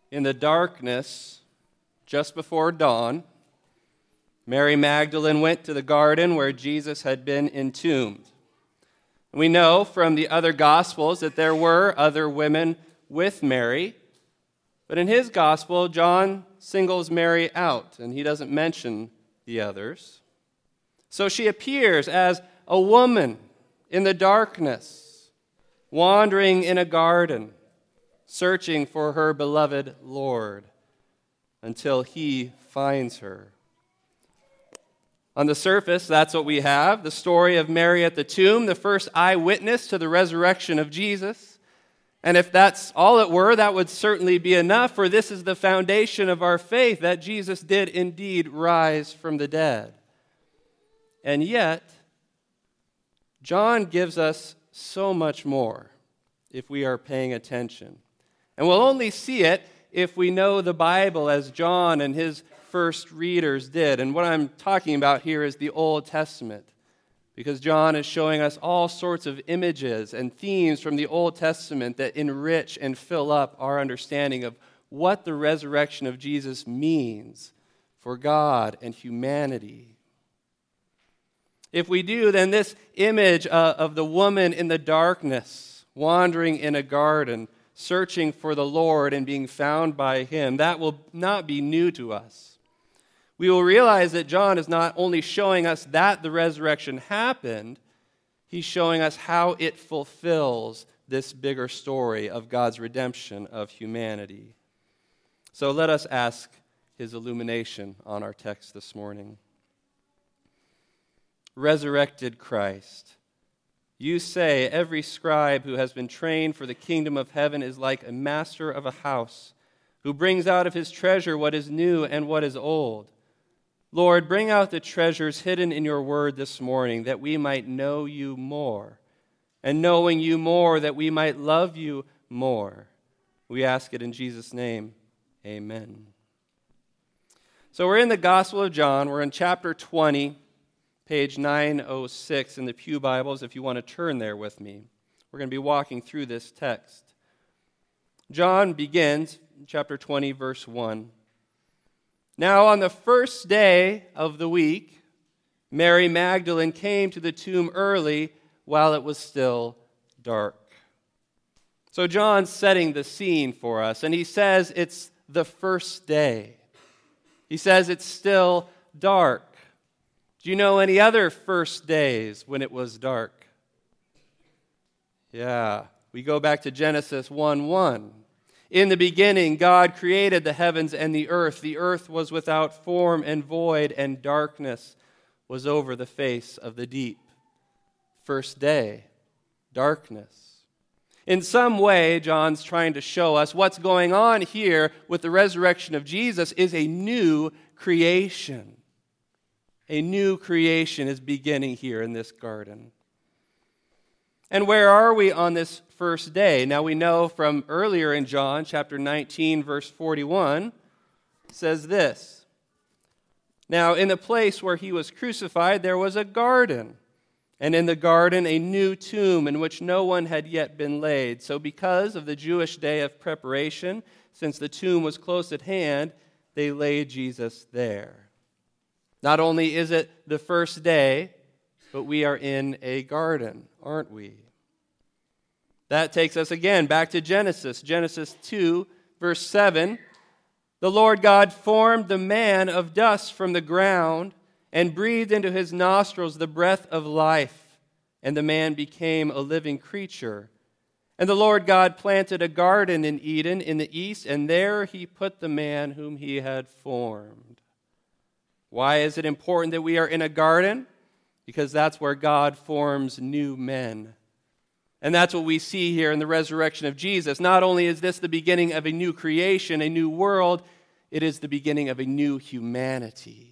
In the darkness, just before dawn, Mary Magdalene went to the garden where Jesus had been entombed. We know from the other Gospels that there were other women with Mary, but in his Gospel, John singles Mary out, and he doesn't mention the others. So she appears as a woman in the darkness, wandering in a garden, searching for her beloved Lord until he finds her. On the surface, that's what we have, the story of Mary at the tomb, the first eyewitness to the resurrection of Jesus. And if that's all it were, that would certainly be enough, for this is the foundation of our faith, that Jesus did indeed rise from the dead. And yet, John gives us so much more if we are paying attention. And we'll only see it if we know the Bible as John and his first readers did. And what I'm talking about here is the Old Testament, because John is showing us all sorts of images and themes from the Old Testament that enrich and fill up our understanding of what the resurrection of Jesus means for God and humanity. If we do, then this image of the woman in the darkness, wandering in a garden, searching for the Lord and being found by him, that will not be new to us. We will realize that John is not only showing us that the resurrection happened, he's showing us how it fulfills this bigger story of God's redemption of humanity. So let us ask his illumination on our text this morning. Resurrected Christ, you say every scribe who has been trained for the kingdom of heaven is like a master of a house who brings out of his treasure what is new and what is old. Lord, bring out the treasures hidden in your word this morning, that we might know you more, and knowing you more, that we might love you more. We ask it in Jesus' name. Amen. So we're in the Gospel of John. We're in chapter 20, page 906 in the Pew Bibles, if you want to turn there with me. We're going to be walking through this text. John begins, chapter 20, verse 1. Now, on the first day of the week, Mary Magdalene came to the tomb early while it was still dark. So John's setting the scene for us, and he says it's the first day. He says it's still dark. Do you know any other first days when it was dark? Yeah, we go back to Genesis 1:1. In the beginning, God created the heavens and the earth. The earth was without form and void, and darkness was over the face of the deep. First day, darkness. In some way, John's trying to show us what's going on here with the resurrection of Jesus is a new creation. A new creation is beginning here in this garden. And where are we on this first day? Now we know from earlier in John, chapter 19, verse 41, says this. Now in the place where he was crucified, there was a garden, and in the garden a new tomb in which no one had yet been laid. So because of the Jewish day of preparation, since the tomb was close at hand, they laid Jesus there. Not only is it the first day, but we are in a garden, aren't we? That takes us again back to Genesis. Genesis 2, verse 7. The Lord God formed the man of dust from the ground and breathed into his nostrils the breath of life, and the man became a living creature. And the Lord God planted a garden in Eden in the east, and there he put the man whom he had formed. Why is it important that we are in a garden? Because that's where God forms new men. And that's what we see here in the resurrection of Jesus. Not only is this the beginning of a new creation, a new world, it is the beginning of a new humanity.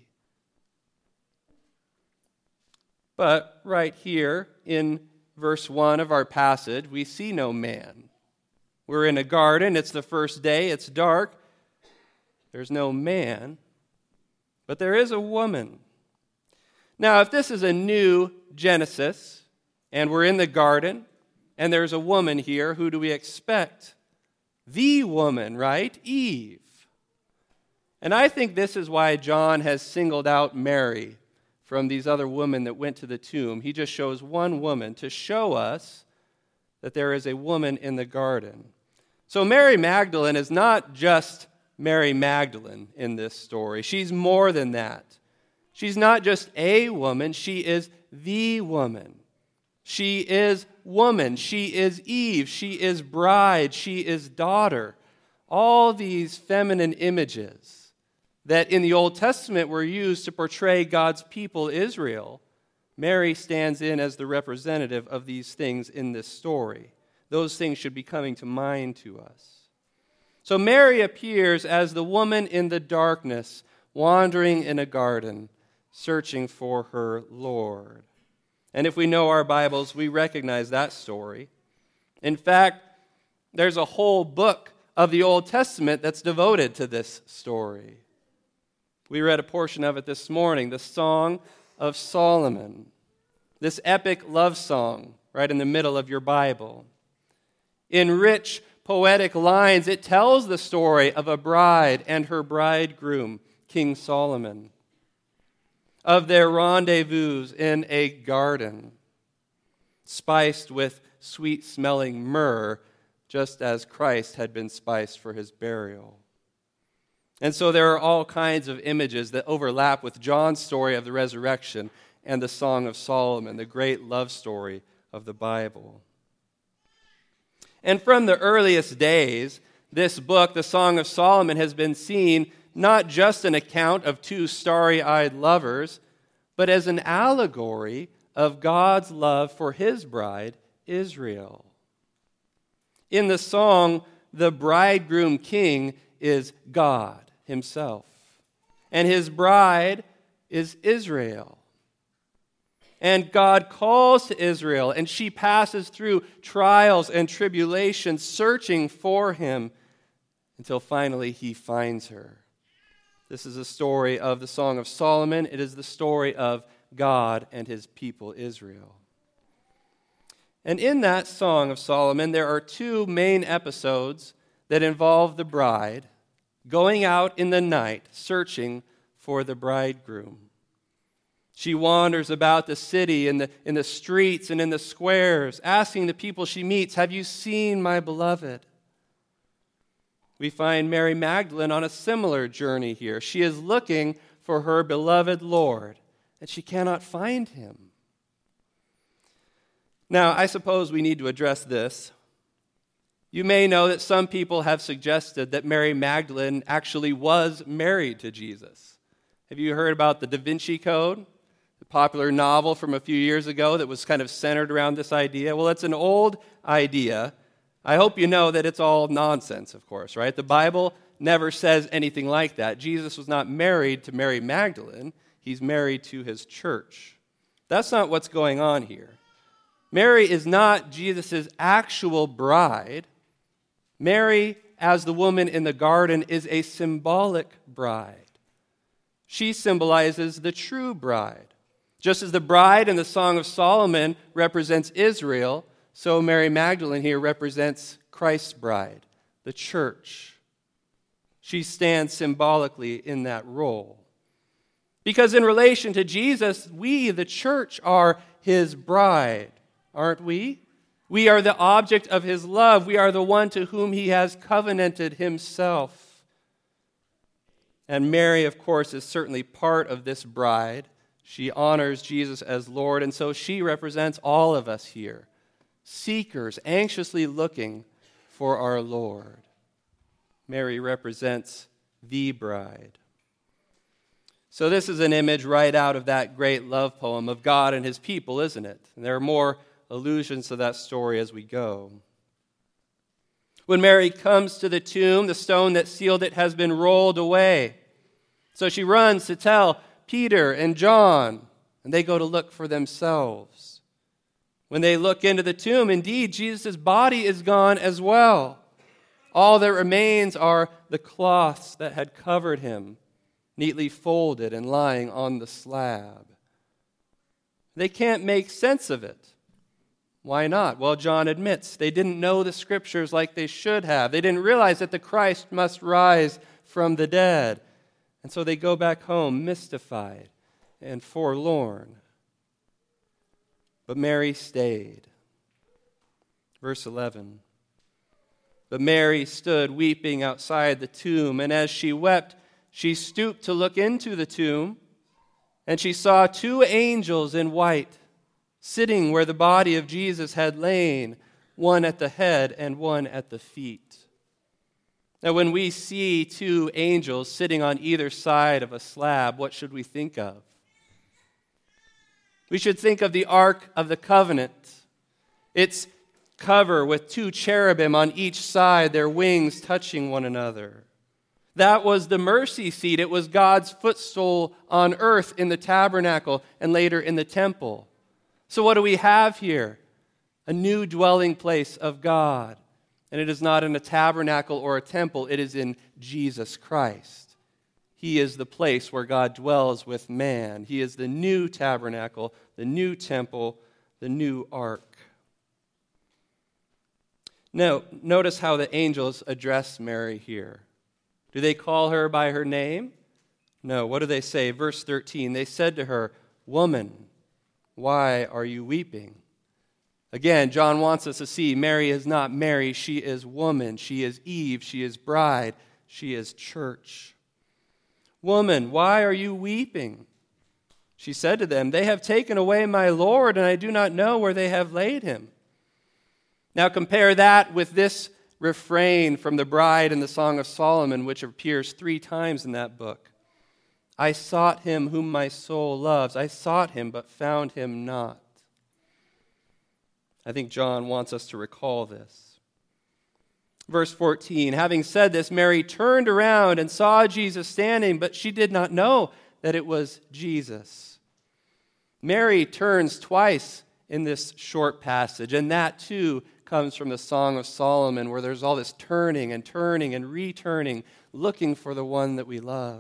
But right here in verse 1 of our passage, we see no man. We're in a garden, it's the first day, it's dark. There's no man, but there is a woman. Now, if this is a new Genesis, and we're in the garden, and there's a woman here, who do we expect? the woman, right? Eve. And I think this is why John has singled out Mary from these other women that went to the tomb. He just shows one woman to show us that there is a woman in the garden. So Mary Magdalene is not just Mary Magdalene in this story. She's more than that. She's not just a woman, she is the woman. She is woman, she is Eve, she is bride, she is daughter. All these feminine images that in the Old Testament were used to portray God's people, Israel, Mary stands in as the representative of these things in this story. Those things should be coming to mind to us. So Mary appears as the woman in the darkness, wandering in a garden, searching for her Lord. And if we know our Bibles, we recognize that story. In fact, there's a whole book of the Old Testament that's devoted to this story. We read a portion of it this morning, the Song of Solomon, this epic love song right in the middle of your Bible. In rich, poetic lines, it tells the story of a bride and her bridegroom, King Solomon, of their rendezvous in a garden, spiced with sweet-smelling myrrh, just as Christ had been spiced for his burial. And so there are all kinds of images that overlap with John's story of the resurrection and the Song of Solomon, the great love story of the Bible. And from the earliest days, this book, the Song of Solomon, has been seen not just an account of two starry-eyed lovers, but as an allegory of God's love for his bride, Israel. In the song, the bridegroom king is God himself, and his bride is Israel. And God calls to Israel, and she passes through trials and tribulations, searching for him until finally he finds her. This is a story of the Song of Solomon. It is the story of God and his people, Israel. And in that Song of Solomon, there are two main episodes that involve the bride going out in the night, searching for the bridegroom. She wanders about the city, in the streets and in the squares, asking the people she meets, "Have you seen my beloved?" We find Mary Magdalene on a similar journey here. She is looking for her beloved Lord, and she cannot find him. Now, I suppose we need to address this. You may know that some people have suggested that Mary Magdalene actually was married to Jesus. Have you heard about the Da Vinci Code, the popular novel from a few years ago that was kind of centered around this idea? Well, it's an old idea. I hope you know that it's all nonsense, of course, right? The Bible never says anything like that. Jesus was not married to Mary Magdalene. He's married to his church. That's not what's going on here. Mary is not Jesus' actual bride. Mary, as the woman in the garden, is a symbolic bride. She symbolizes the true bride. Just as the bride in the Song of Solomon represents Israel, so Mary Magdalene here represents Christ's bride, the church. She stands symbolically in that role. Because in relation to Jesus, we, the church, are his bride, aren't we? We are the object of his love. We are the one to whom he has covenanted himself. And Mary, of course, is certainly part of this bride. She honors Jesus as Lord, and so she represents all of us here, seekers anxiously looking for our Lord. Mary represents the bride. So this is an image right out of that great love poem of God and his people, isn't it? And there are more allusions to that story as we go. When Mary comes to the tomb, the stone that sealed it has been rolled away. So she runs to tell Peter and John, and they go to look for themselves. When they look into the tomb, indeed, Jesus' body is gone as well. All that remains are the cloths that had covered him, neatly folded and lying on the slab. They can't make sense of it. Why not? Well, John admits they didn't know the Scriptures like they should have. They didn't realize that the Christ must rise from the dead. And so they go back home mystified and forlorn. But Mary stayed. Verse 11. But Mary stood weeping outside the tomb, and as she wept, she stooped to look into the tomb, and she saw two angels in white, sitting where the body of Jesus had lain, one at the head and one at the feet. Now, when we see two angels sitting on either side of a slab, what should we think of? We should think of the Ark of the Covenant. Its cover with two cherubim on each side, their wings touching one another. That was the mercy seat. It was God's footstool on earth in the tabernacle and later in the temple. So what do we have here? A new dwelling place of God. And it is not in a tabernacle or a temple. It is in Jesus Christ. He is the place where God dwells with man. He is the new tabernacle, the new temple, the new ark. Now, notice how the angels address Mary here. Do they call her by her name? No. What do they say? Verse 13, they said to her, "Woman, why are you weeping?" Again, John wants us to see Mary is not Mary. She is woman. She is Eve. She is bride. She is church. "Woman, why are you weeping?" She said to them, "They have taken away my Lord, and I do not know where they have laid him." Now compare that with this refrain from the bride in the Song of Solomon, which appears 3 times in that book. "I sought him whom my soul loves. I sought him, but found him not." I think John wants us to recall this. Verse 14, having said this, Mary turned around and saw Jesus standing, but she did not know that it was Jesus. Mary turns twice in this short passage, and that too comes from the Song of Solomon, where there's all this turning and returning, looking for the one that we love.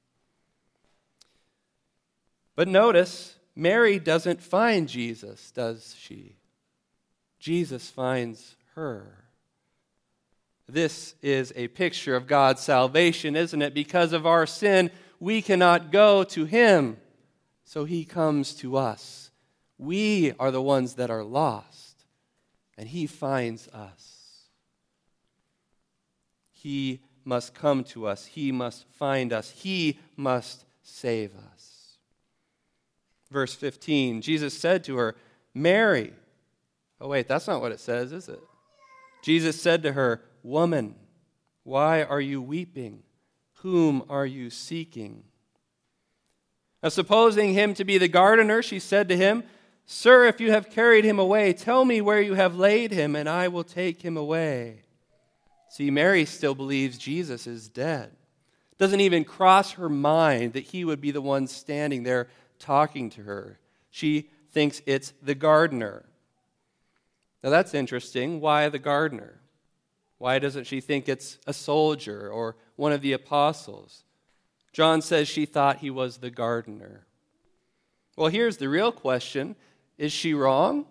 But notice, Mary doesn't find Jesus, does she? Jesus finds her. This is a picture of God's salvation, isn't it? Because of our sin, we cannot go to him, so he comes to us. We are the ones that are lost, and he finds us. He must come to us. He must find us. He must save us. Verse 15, Jesus said to her, "Mary." Oh wait, that's not what it says, is it? Jesus said to her, "Woman, why are you weeping? Whom are you seeking?" Now, supposing him to be the gardener, she said to him, "Sir, if you have carried him away, tell me where you have laid him, and I will take him away." See, Mary still believes Jesus is dead. Doesn't even cross her mind that he would be the one standing there talking to her. She thinks it's the gardener. Now that's interesting. Why the gardener? Why doesn't she think it's a soldier or one of the apostles? John says she thought he was the gardener. Well, here's the real question. Is she wrong?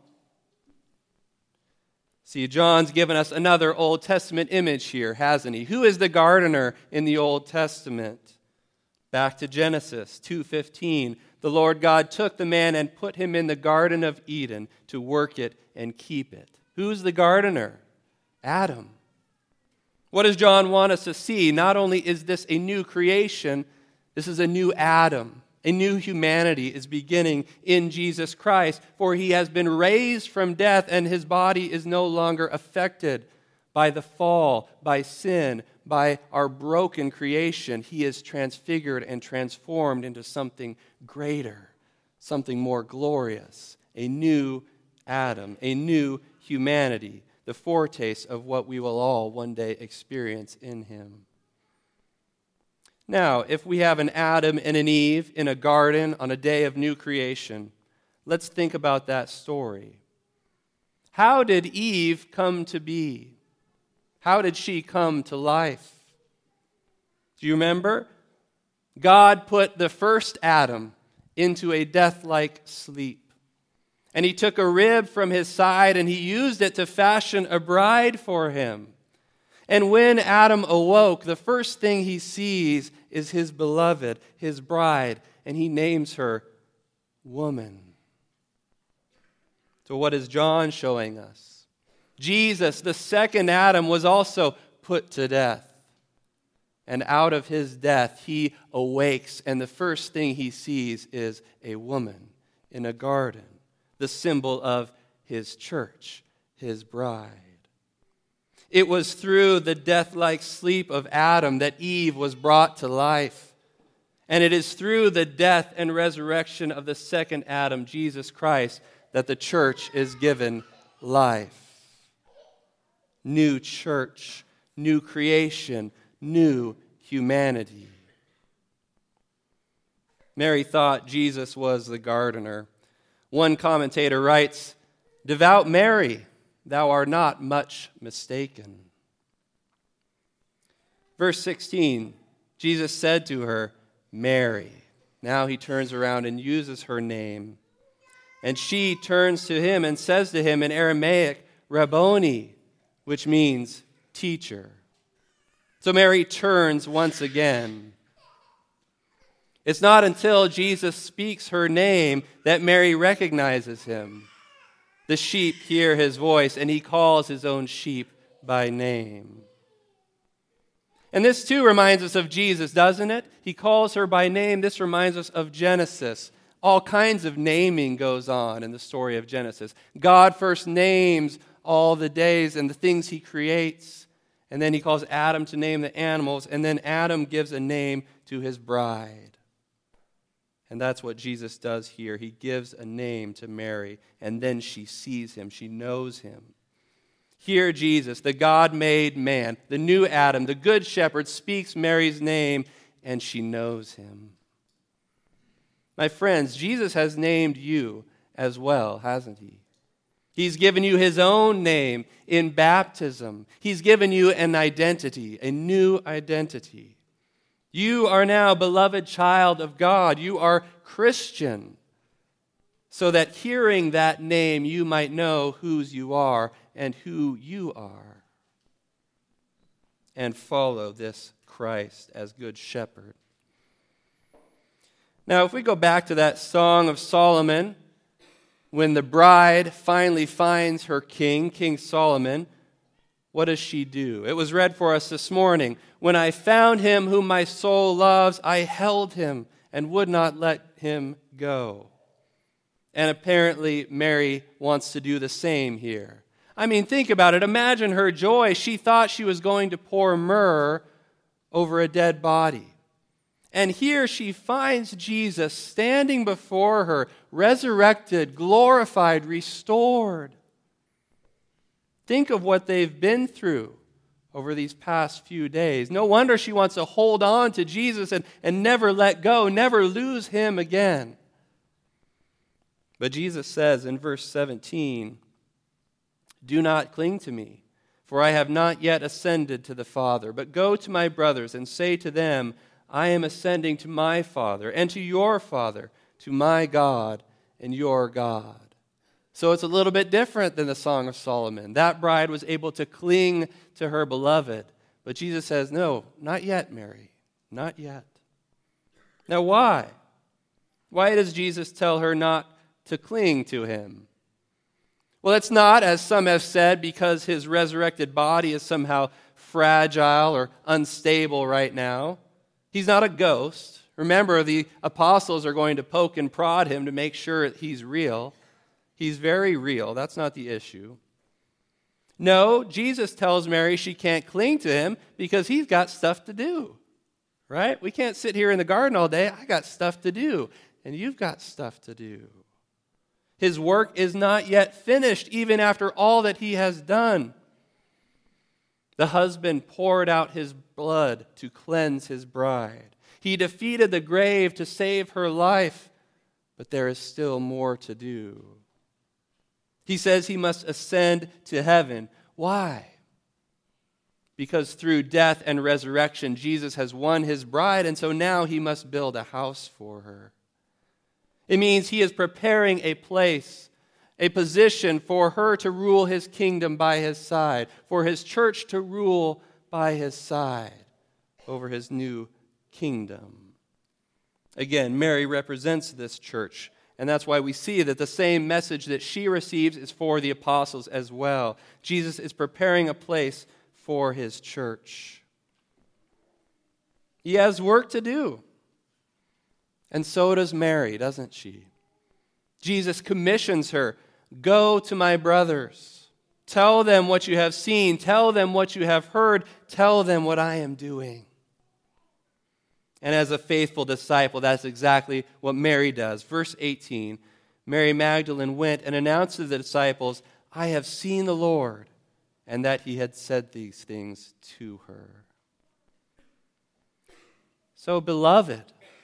See, John's given us another Old Testament image here, hasn't he? Who is the gardener in the Old Testament? Back to Genesis 2:15. The Lord God took the man and put him in the Garden of Eden to work it and keep it. Who's the gardener? Adam. What does John want us to see? Not only is this a new creation, this is a new Adam. A new humanity is beginning in Jesus Christ, for he has been raised from death and his body is no longer affected by the fall, by sin, by our broken creation. He is transfigured and transformed into something greater, something more glorious, a new Adam, a new humanity, the foretaste of what we will all one day experience in him. Now, if we have an Adam and an Eve in a garden on a day of new creation, let's think about that story. How did Eve come to be? How did she come to life? Do you remember? God put the first Adam into a death-like sleep. And he took a rib from his side and he used it to fashion a bride for him. And when Adam awoke, the first thing he sees is his beloved, his bride, and he names her woman. So what is John showing us? Jesus, the second Adam, was also put to death. And out of his death, he awakes, and the first thing he sees is a woman in a garden, the symbol of his church, his bride. It was through the death-like sleep of Adam that Eve was brought to life. And it is through the death and resurrection of the second Adam, Jesus Christ, that the church is given life. New church, new creation, new humanity. Mary thought Jesus was the gardener. One commentator writes, "Devout Mary, thou art not much mistaken." Verse 16, Jesus said to her, "Mary." Now he turns around and uses her name. And she turns to him and says to him in Aramaic, "Rabboni," which means teacher. So Mary turns once again. It's not until Jesus speaks her name that Mary recognizes him. The sheep hear his voice, and he calls his own sheep by name. And this too reminds us of Jesus, doesn't it? He calls her by name. This reminds us of Genesis. All kinds of naming goes on in the story of Genesis. God first names all the days and the things he creates. And then he calls Adam to name the animals. And then Adam gives a name to his bride. And that's what Jesus does here. He gives a name to Mary. And then she sees him. She knows him. Here Jesus, the God-made man, the new Adam, the good shepherd, speaks Mary's name. And she knows him. My friends, Jesus has named you as well, hasn't he? He's given you his own name in baptism. He's given you an identity, a new identity. You are now beloved child of God. You are Christian. So that hearing that name, you might know whose you are and who you are. And follow this Christ as good shepherd. Now, if we go back to that Song of Solomon, when the bride finally finds her king, King Solomon, what does she do? It was read for us this morning. "When I found him whom my soul loves, I held him and would not let him go." And apparently Mary wants to do the same here. I mean, think about it. Imagine her joy. She thought she was going to pour myrrh over a dead body. And here she finds Jesus standing before her, resurrected, glorified, restored. Think of what they've been through over these past few days. No wonder she wants to hold on to Jesus and never let go, never lose him again. But Jesus says in verse 17, "Do not cling to me, for I have not yet ascended to the Father, but go to my brothers and say to them, I am ascending to my Father and to your Father, to my God and your God." So it's a little bit different than the Song of Solomon. That bride was able to cling to her beloved. But Jesus says, "No, not yet, Mary. Not yet." Now why? Why does Jesus tell her not to cling to him? Well, it's not, as some have said, because his resurrected body is somehow fragile or unstable right now. He's not a ghost. Remember, the apostles are going to poke and prod him to make sure he's real. He's very real. That's not the issue. No, Jesus tells Mary she can't cling to him because he's got stuff to do. Right? We can't sit here in the garden all day. I got stuff to do. And you've got stuff to do. His work is not yet finished, even after all that he has done. The husband poured out his blood to cleanse his bride. He defeated the grave to save her life, but there is still more to do. He says he must ascend to heaven. Why? Because through death and resurrection, Jesus has won his bride, and so now he must build a house for her. It means he is preparing a place, a position for her to rule his kingdom by his side, for his church to rule by his side over his new kingdom. Again, Mary represents this church, and that's why we see that the same message that she receives is for the apostles as well. Jesus is preparing a place for his church. He has work to do, and so does Mary, doesn't she? Jesus commissions her, "Go to my brothers. Tell them what you have seen. Tell them what you have heard. Tell them what I am doing." And as a faithful disciple, that's exactly what Mary does. Verse 18, Mary Magdalene went and announced to the disciples, "I have seen the Lord," and that he had said these things to her. So, beloved,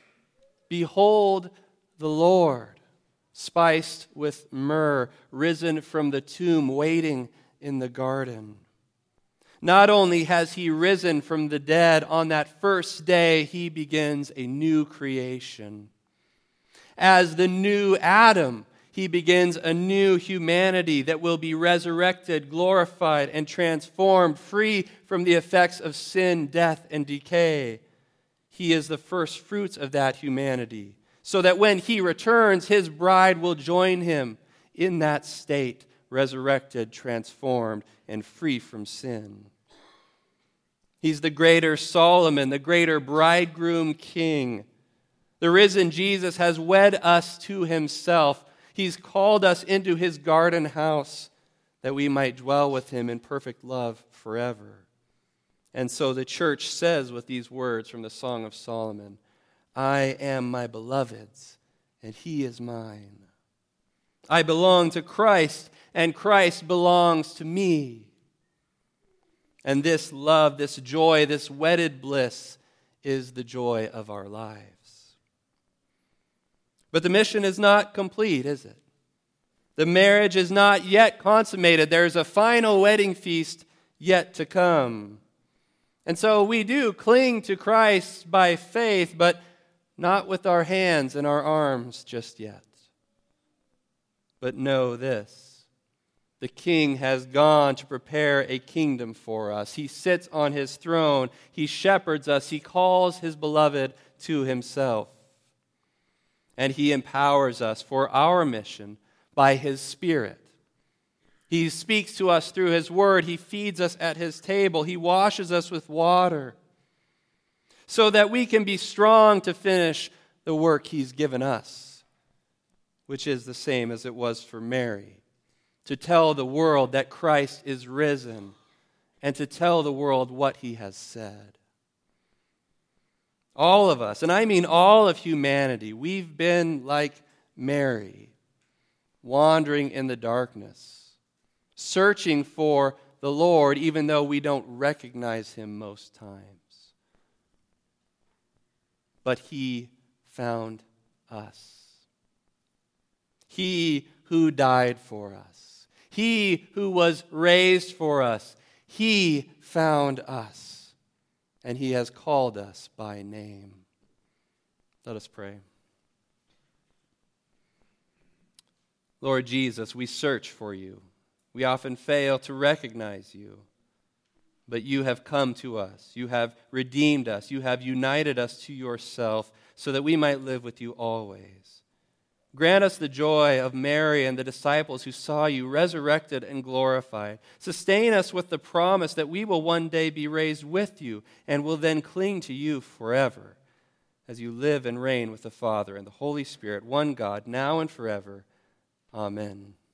behold the Lord, spiced with myrrh, risen from the tomb, waiting in the garden. Not only has he risen from the dead, on that first day he begins a new creation. As the new Adam, he begins a new humanity that will be resurrected, glorified, and transformed, free from the effects of sin, death, and decay. He is the first fruits of that humanity, so that when he returns, his bride will join him in that state, resurrected, transformed, and free from sin. He's the greater Solomon, the greater bridegroom king. The risen Jesus has wed us to himself. He's called us into his garden house that we might dwell with him in perfect love forever. And so the church says with these words from the Song of Solomon, "I am my beloved's, and he is mine. I belong to Christ, and Christ belongs to me." And this love, this joy, this wedded bliss is the joy of our lives. But the mission is not complete, is it? The marriage is not yet consummated. There's a final wedding feast yet to come. And so we do cling to Christ by faith, but not with our hands and our arms just yet. But know this: the King has gone to prepare a kingdom for us. He sits on his throne. He shepherds us. He calls his beloved to himself. And he empowers us for our mission by his Spirit. He speaks to us through his word. He feeds us at his table. He washes us with water so that we can be strong to finish the work he's given us, which is the same as it was for Mary, to tell the world that Christ is risen and to tell the world what he has said. All of us, and I mean all of humanity, we've been like Mary, wandering in the darkness, searching for the Lord, even though we don't recognize him most times. But he found us. He who died for us. He who was raised for us. He found us. And he has called us by name. Let us pray. Lord Jesus, we search for you. We often fail to recognize you, but you have come to us. You have redeemed us. You have united us to yourself so that we might live with you always. Grant us the joy of Mary and the disciples who saw you resurrected and glorified. Sustain us with the promise that we will one day be raised with you and will then cling to you forever as you live and reign with the Father and the Holy Spirit, one God, now and forever. Amen.